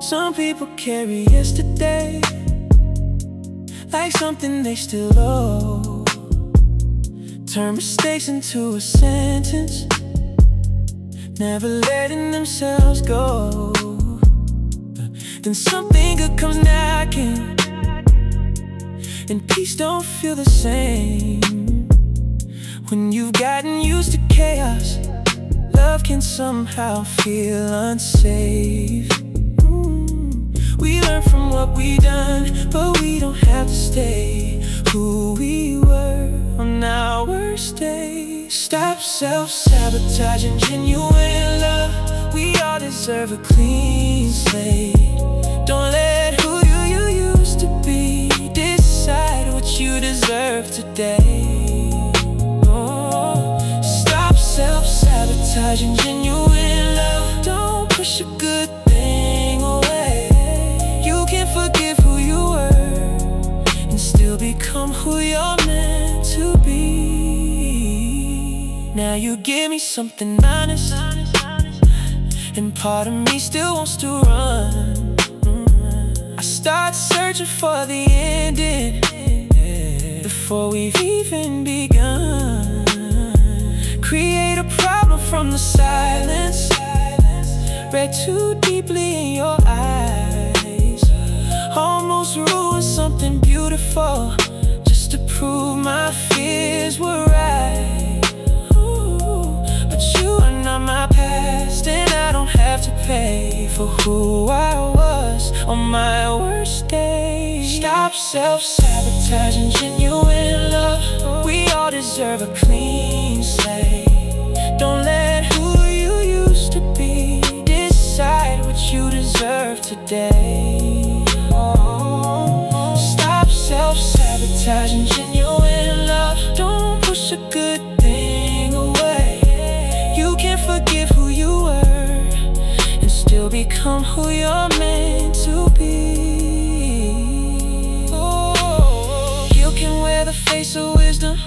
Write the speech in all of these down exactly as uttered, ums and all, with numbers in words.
Some people carry yesterday like something they still owe. Turn mistakes into a sentence, never letting themselves go. Then something good comes knocking, and peace don't feel the same. When you've gotten used to chaos, love can somehow feel unsafe. mm. We learn from what we done, but we don't have to stay who we were on our worst day. Stop self-sabotaging genuine love. We all deserve a clean slate. Don't let who you, you used to be decide what you deserve today. Oh, stop self-sabotaging genuine love. Don't push a good thing away. You can forgive who you were and still become who you're meant to be. Now you give me something honest, and part of me still wants to run. I start searching for the ending before we've even begun. Create a problem from the silence, read too deeply in your eyes. Almost ruined something beautiful just to prove my fears were right. Ooh, but you are not my past, and I don't have to pay for who I was on my worst day. Stop self-sabotaging genuine love. We all deserve a clean slate. Don't let who you used to be decide what you deserve today. Oh, stop self-sabotaging genuine love. Don't push a good thing away. You can forgive who you were and still become who you're meant to be. Oh, you can wear the face of wisdom,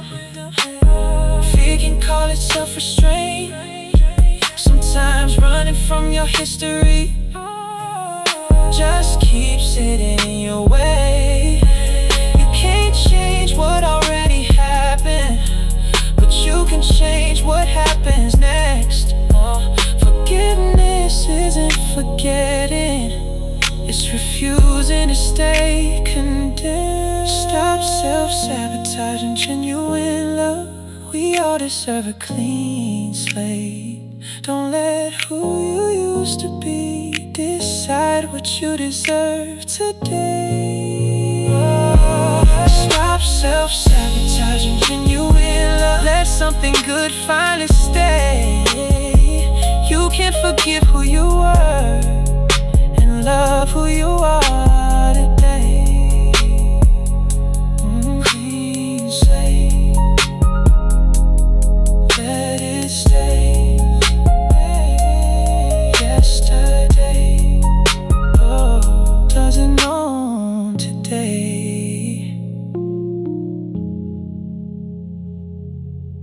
fear can call it self-restraint. Sometimes running from your history just keeps it in your way. You can't change what already happened, but you can change what happens next. Oh, forgiveness isn't forgetting, it's refusing to stay condemned. Stop self-sabotaging genuine love. We all deserve a clean slate. Don't let who you used to be decide what you deserve today. Oh, stop self-sabotaging genuine love. Let something good finally stay. You can forgive who you were and love who you are.